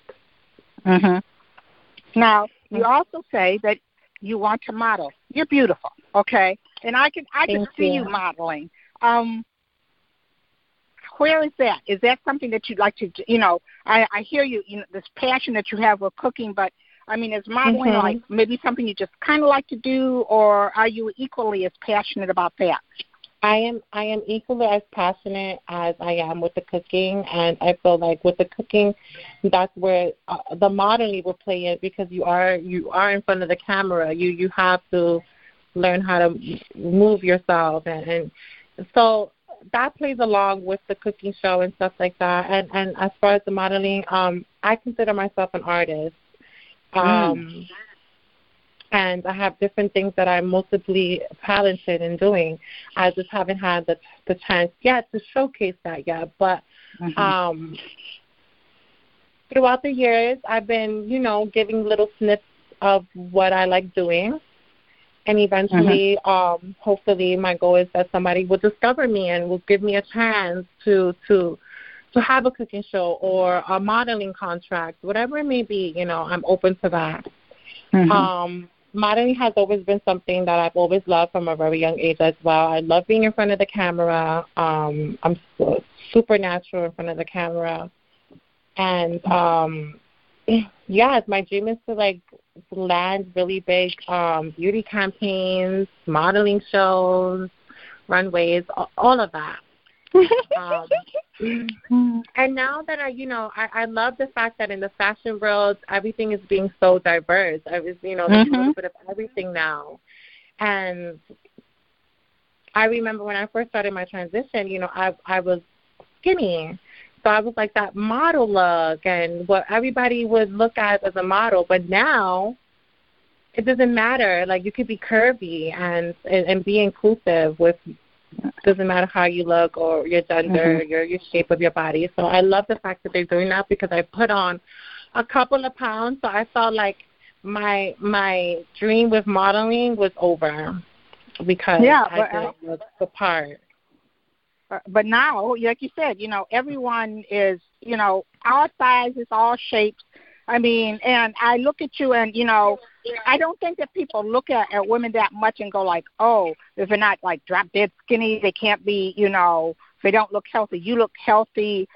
Now, you also say that you want to model. You're beautiful, okay? And I can see you modeling. Where is that? Is that something that you'd like to, I hear you, this passion that you have with cooking, but, I mean, is modeling like maybe something you just kind of like to do, or are you equally as passionate about that? I am equally as passionate as I am with the cooking, and I feel like with the cooking, that's where the modeling will play in, because you are in front of the camera. You have to learn how to move yourself, and so that plays along with the cooking show and stuff like that. And as far as the modeling, I consider myself an artist. And I have different things that I'm mostly talented in doing. I just haven't had the chance yet to showcase that yet. But throughout the years, I've been, giving little snips of what I like doing. And eventually, hopefully, my goal is that somebody will discover me and will give me a chance to have a cooking show or a modeling contract, whatever it may be. I'm open to that. Modeling has always been something that I've always loved from a very young age as well. I love being in front of the camera. I'm super natural in front of the camera. And Yes, my dream is to like land really big beauty campaigns, modeling shows, runways, all of that. And now that I love the fact that in the fashion world, everything is being so diverse. There's a little bit of everything now. And I remember when I first started my transition, I was skinny. So I was like that model look and what everybody would look at as a model. But now it doesn't matter. Like you could be curvy and be inclusive with, doesn't matter how you look or your gender, your shape of your body. So I love the fact that they're doing that because I put on a couple of pounds. So I felt like my dream with modeling was over because I didn't look the part. But now, like you said, everyone is, all sizes, all shapes. I mean, and I look at you and, I don't think that people look at women that much and go like, oh, if they're not like drop dead skinny, they can't be, if they don't look healthy, you look healthy,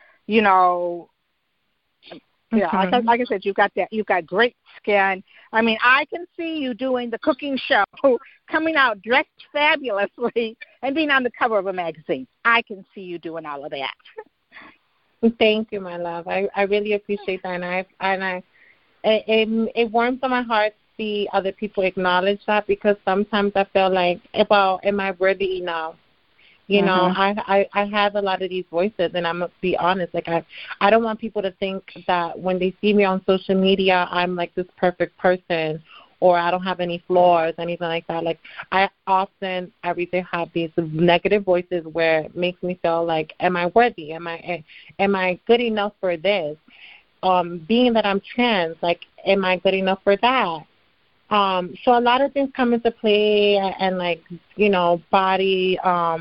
Yeah, like I said, you've got great skin. I mean, I can see you doing the cooking show, coming out dressed fabulously, and being on the cover of a magazine. I can see you doing all of that. Thank you, my love. I really appreciate that, and it warms my heart to see other people acknowledge that because sometimes I feel like, well, am I worthy enough? I have a lot of these voices, and I'm going to be honest. Like, I don't want people to think that when they see me on social media, I'm like this perfect person or I don't have any flaws, anything like that. Like, I often, every day, have these negative voices where it makes me feel like, am I worthy? Am I good enough for this? Being that I'm trans, like, am I good enough for that? So a lot of things come into play, and like, body,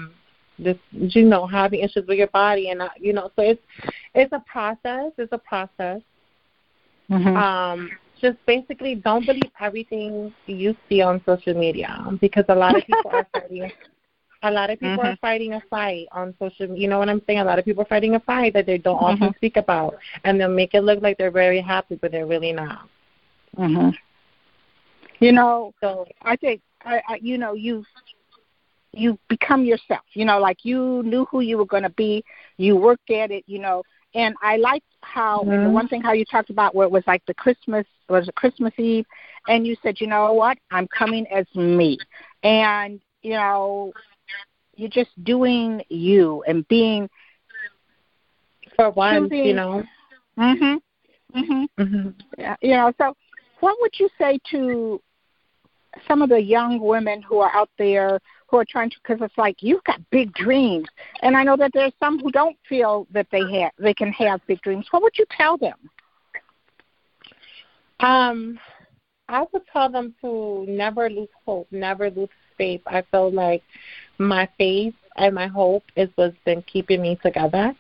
having issues with your body, and so it's a process. It's a process. Just basically don't believe everything you see on social media because a lot of people are fighting. A lot of people are fighting a fight on social media. You know what I'm saying? A lot of people are fighting a fight that they don't often speak about, and they'll make it look like they're very happy, but they're really not. So I think you become yourself, like you knew who you were going to be. You worked at it, and I liked how, and the one thing how you talked about where it was like Christmas Eve, and you said, you know what, I'm coming as me. And, you're just doing you and being. For once, Yeah, so what would you say to some of the young women who are out there who are trying to, because it's like you've got big dreams, and I know that there's some who don't feel that they can have big dreams. What would you tell them? I would tell them to never lose hope, never lose faith. I feel like my faith and my hope is what's been keeping me together.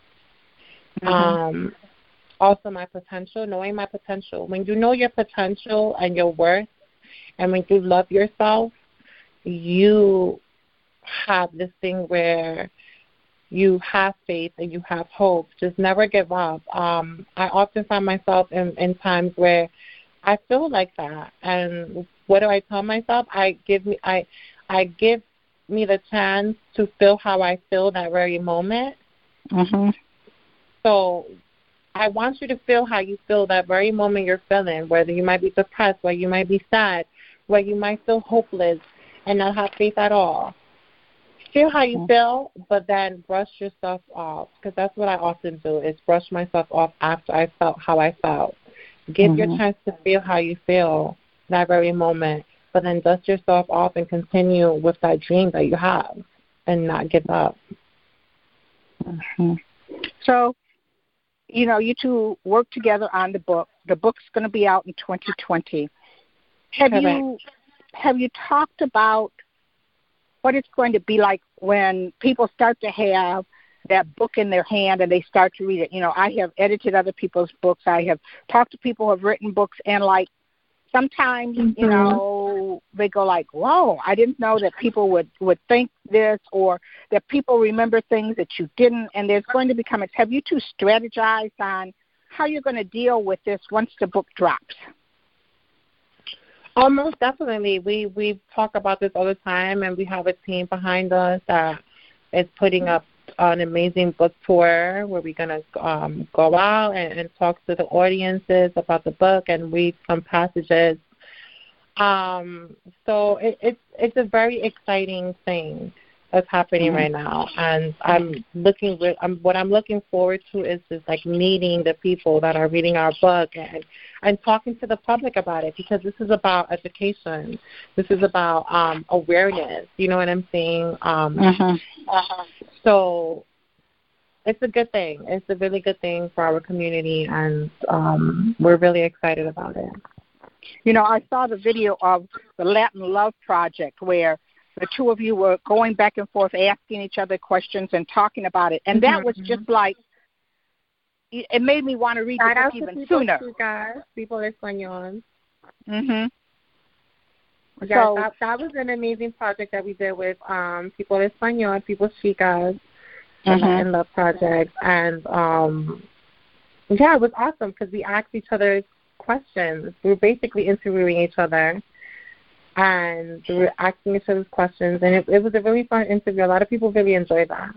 Also my potential, knowing my potential. When you know your potential and your worth, and when you love yourself, you have this thing where you have faith and you have hope. Just never give up. I often find myself in times where I feel like that. And what do I tell myself? I give me the chance to feel how I feel that very moment. So I want you to feel how you feel that very moment you're feeling, whether you might be depressed, whether you might be sad, where you might feel hopeless and not have faith at all. Feel how you feel, but then brush yourself off, because that's what I often do, is brush myself off after I felt how I felt. Give your chance to feel how you feel that very moment, but then dust yourself off and continue with that dream that you have and not give up. So, you two work together on the book. The book's going to be out in 2020. Have you talked about what it's going to be like when people start to have that book in their hand and they start to read it? I have edited other people's books. I have talked to people who have written books, and like sometimes, they go like, whoa, I didn't know that people would think this, or that people remember things that you didn't, and there's going to become, have you two strategized on how you're going to deal with this once the book drops. Oh, most definitely. We talk about this all the time, and we have a team behind us that is putting up an amazing book tour where we're going to go out and talk to the audiences about the book and read some passages. So it's a very exciting thing that's happening right now, and what I'm looking forward to is just like meeting the people that are reading our book and talking to the public about it, because this is about education. This is about awareness. You know what I'm saying? So it's a good thing. It's a really good thing for our community, and we're really excited about it. You know, I saw the video of the Latin Love Project where the two of you were going back and forth, asking each other questions and talking about it. And that was just like, it made me want to read the book even sooner. People Español. Yeah, so, that was an amazing project that we did with People Español, People Chicas, and Love Project. And, it was awesome because we asked each other questions. We were basically interviewing each other, and we were asking each other's questions, and it was a really fun interview. A lot of people really enjoyed that.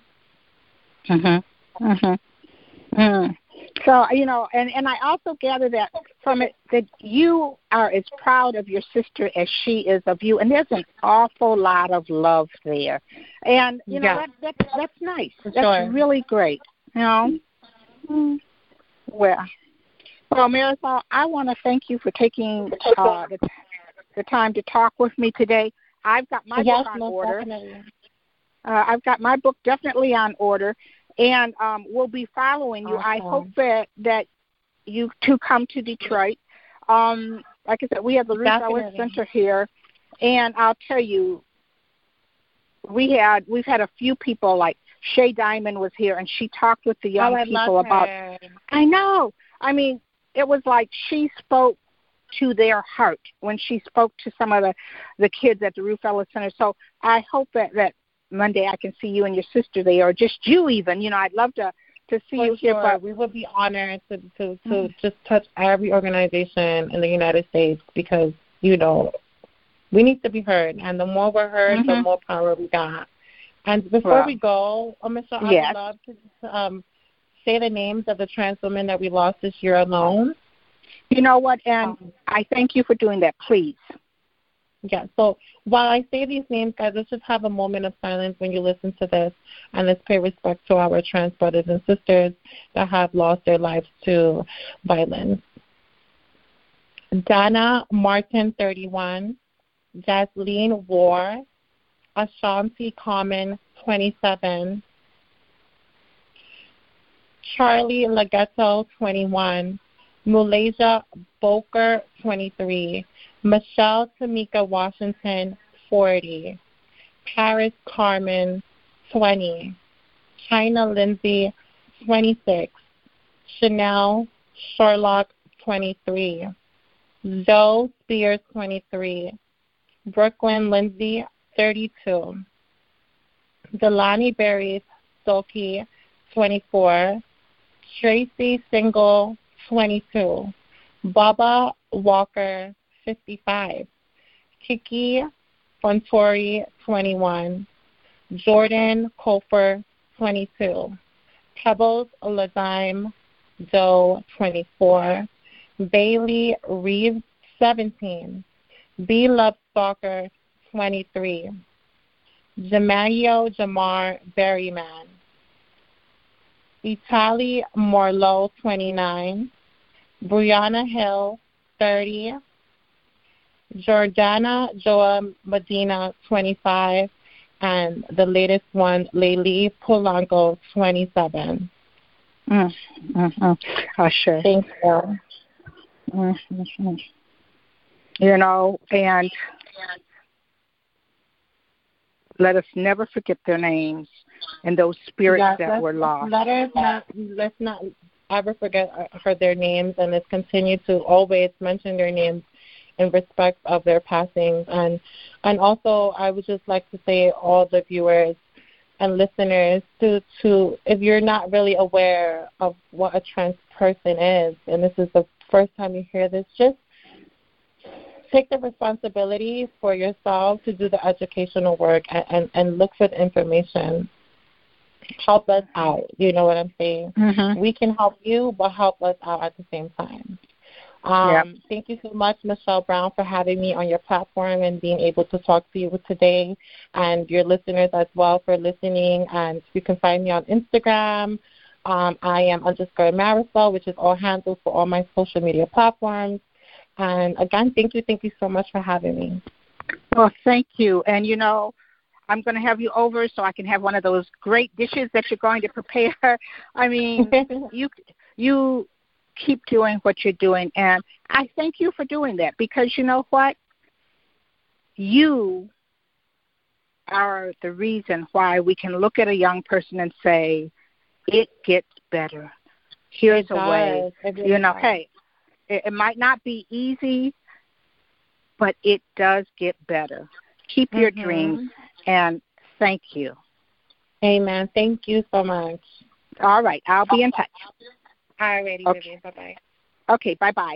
So, you know, and I also gather that from it that you are as proud of your sister as she is of you, and there's an awful lot of love there. And, you know, that's nice. That's really great, you know. Well, Marisol, I want to thank you for taking the time to talk with me today. I've got my book on order. I've got my book definitely on order, and we'll be following you. I hope that you two come to Detroit. Like I said, we have the Ruth Ellis Center here, and I'll tell you, we've had a few people, like Shay Diamond was here, and she talked with the young people about. I know. I mean, it was like she spoke to their heart when she spoke to some of the kids at the Ruth Ellis Center. So I hope that Monday I can see you and your sister there, or just you even. You know, I'd love to see you here. But we would be honored to just touch every organization in the United States, because, you know, we need to be heard. And the more we're heard, the more power we got. And before we go, Michelle, I would love to say the names of the trans women that we lost this year alone. You know what? And I thank you for doing that, please. Yeah, so while I say these names, guys, let's just have a moment of silence when you listen to this, and let's pay respect to our trans brothers and sisters that have lost their lives to violence. Donna Martin, 31, Jasleen War, Ashanti Common, 27, Charlie Legato, 21, Malaysia Boker, 23, Michelle Tamika Washington, 40, Paris Carmen, 20, China Lindsay, 26, Chanel Sherlock, 23, Zoe Spears, 23, Brooklyn Lindsay, 32, Delaney Berry Stokie, 24, Tracy Single, 22, Baba Walker, 55, Kiki Fontori, 21, Jordan Kofer, 22, Pebbles Lazime Doe, 24, Bailey Reeves, 17, B Love Stalker, 23, Jamayo Jamar Berryman, Itali Morlow, 29, Brianna Hill, 30, Jordana Joa Medina, 25, and the latest one, Laylee Polanco, 27. Oh, sure. Thank you. You know, and let us never forget their names and those spirits that were lost. Let's not ever forget their names, and let's continue to always mention their names in respect of their passings. And also, I would just like to say, all the viewers and listeners, to if you're not really aware of what a trans person is, and this is the first time you hear this, just take the responsibility for yourself to do the educational work and look for the information. Help us out. You know what I'm saying? Mm-hmm. We can help you, but help us out at the same time. Thank you so much, Michelle Brown, for having me on your platform and being able to talk to you today, and your listeners as well for listening. And you can find me on Instagram. I am _Marisol, which is all handles for all my social media platforms. And again, thank you so much for having me. Well, thank you. And, you know, I'm going to have you over so I can have one of those great dishes that you're going to prepare. I mean, you keep doing what you're doing, and I thank you for doing that, because you know what? You are the reason why we can look at a young person and say, it gets better. Here's a way. You know, hey, it might not be easy, but it does get better. Keep your dreams, and thank you. Amen. Thank you so much. All right. I'll be in touch. All righty, okay. Vivian. Bye-bye. Okay, bye-bye.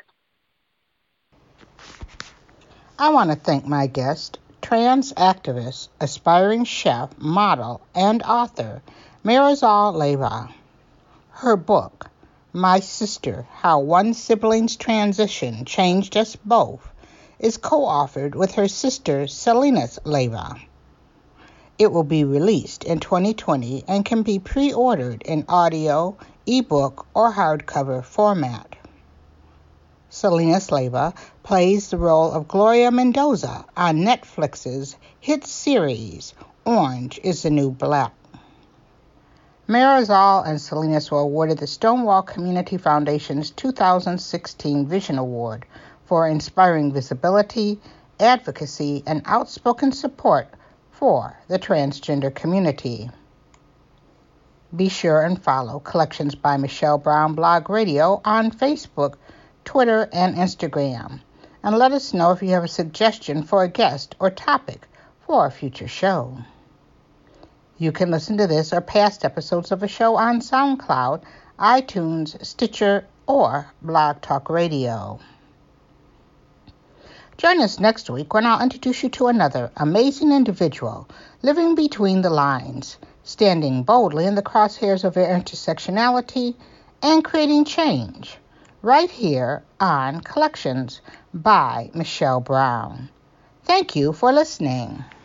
I want to thank my guest, trans activist, aspiring chef, model, and author, Marisol Leyva. Her book, My Sister, How One Sibling's Transition Changed Us Both, is co-authored with her sister, Salinas Leyva. It will be released in 2020 and can be pre-ordered in audio, ebook, or hardcover format. Salinas Leyva plays the role of Gloria Mendoza on Netflix's hit series, Orange is the New Black. Marisol and Salinas were awarded the Stonewall Community Foundation's 2016 Vision Award for inspiring visibility, advocacy, and outspoken support for the transgender community. Be sure and follow Collections by Michelle Brown Blog Radio on Facebook, Twitter, and Instagram. And let us know if you have a suggestion for a guest or topic for a future show. You can listen to this or past episodes of the show on SoundCloud, iTunes, Stitcher, or Blog Talk Radio. Join us next week when I'll introduce you to another amazing individual living between the lines, standing boldly in the crosshairs of their intersectionality and creating change, right here on Collections by Michelle Brown. Thank you for listening.